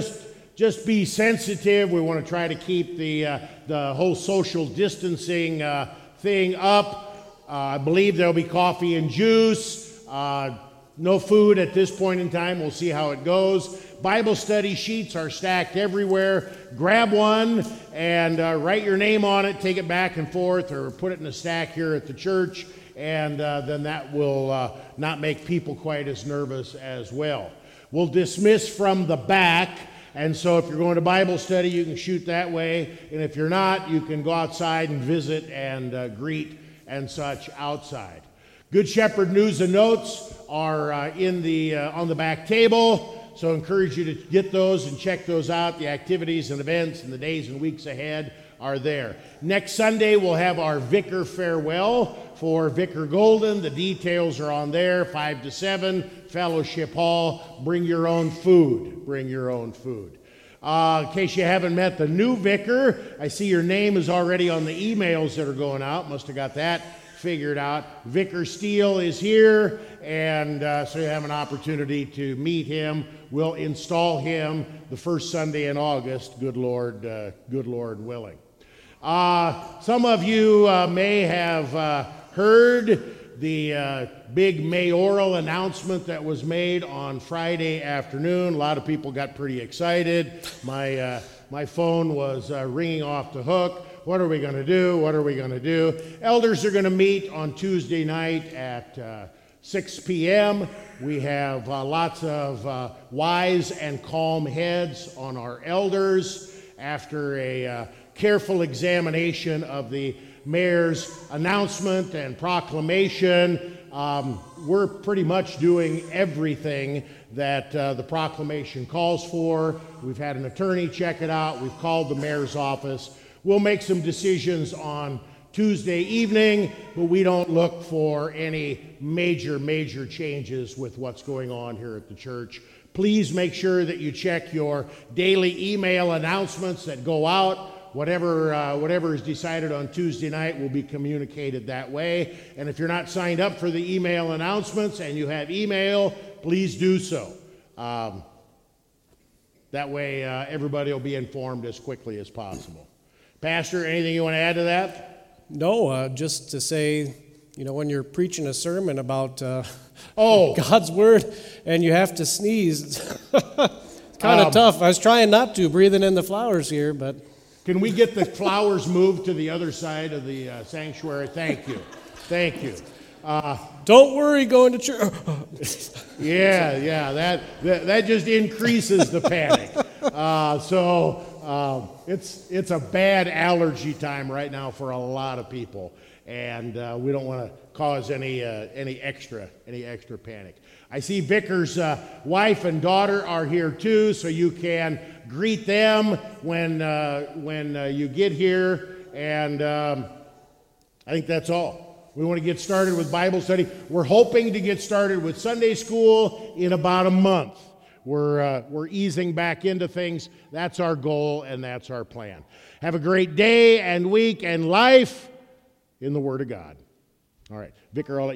just be sensitive. We want to try to keep the whole social distancing thing up. I believe there'll be coffee and juice. No food at this point in time. We'll see how it goes. Bible study sheets are stacked everywhere. Grab one and write your name on it, take it back and forth, or put it in a stack here at the church, and then that will not make people quite as nervous as well. We'll dismiss from the back, and so if you're going to Bible study, you can shoot that way, and if you're not, you can go outside and visit and greet and such outside. Good Shepherd news and notes are on the back table. So I encourage you to get those and check those out. The activities and events and the days and weeks ahead are there. Next Sunday, we'll have our Vicar farewell for Vicar Golden. The details are on there, 5 to 7, Fellowship Hall. Bring your own food. Bring your own food. In case you haven't met the new vicar, I see your name is already on the emails that are going out. Must have got that figured out. Vicar Steele is here, and so you have an opportunity to meet him. We'll install him the first Sunday in August, good Lord willing. Some of you may have heard the big mayoral announcement that was made on Friday afternoon. A lot of people got pretty excited. My phone was ringing off the hook. What are we going to do? What are we going to do? Elders are going to meet on Tuesday night at 6 p.m. We have lots of wise and calm heads on our elders after a careful examination of the mayor's announcement and proclamation. We're pretty much doing everything that the proclamation calls for. We've had an attorney check it out. We've called the mayor's office. We'll make some decisions on Tuesday evening, but we don't look for any major changes with what's going on here at the church. Please make sure that you check your daily email announcements that go out. Whatever is decided on Tuesday night will be communicated that way. And if you're not signed up for the email announcements and you have email, please do so. That way everybody will be informed as quickly as possible. Pastor, anything you want to add to that? No, just to say, when you're preaching a sermon about God's Word and you have to sneeze, it's kind of tough. I was trying not to, breathing in the flowers here, but... Can we get the flowers moved to the other side of the sanctuary? Thank you. Thank you. Don't worry, going to church. Yeah, that just increases the panic. It's a bad allergy time right now for a lot of people, and we don't want to cause any extra panic. I see Vicar's wife and daughter are here too, so you can greet them when you get here, and I think that's all. We want to get started with Bible study. We're hoping to get started with Sunday school in about a month. We're easing back into things. That's our goal, and that's our plan. Have a great day and week and life in the Word of God. All right, Vicar, I'll let